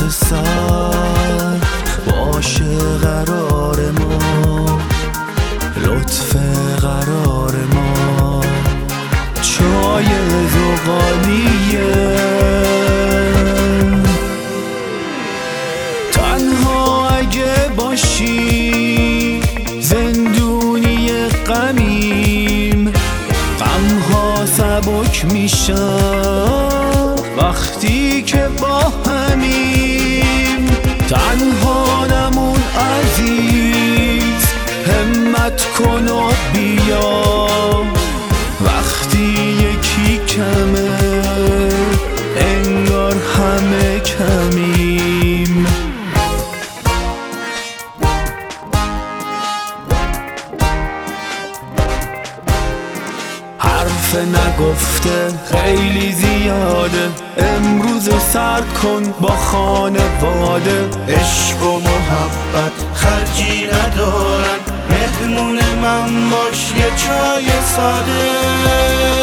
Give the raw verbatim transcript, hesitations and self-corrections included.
سر باشه قرار ما، لطف قرار ما چای زغالیه. تنها اگه باشی زندونی غمیم، غمها سبک میشن وقتی که با همیم. تنها نمون عزیز، همت کن و بیا، وقتی یکی کمه انگار همه کمیم. حرف نگفته خیلی زیاده، امروز سر کن با خانواده. عشق و محبت خرجی ندارن، مهمون من باش یه چای ساده.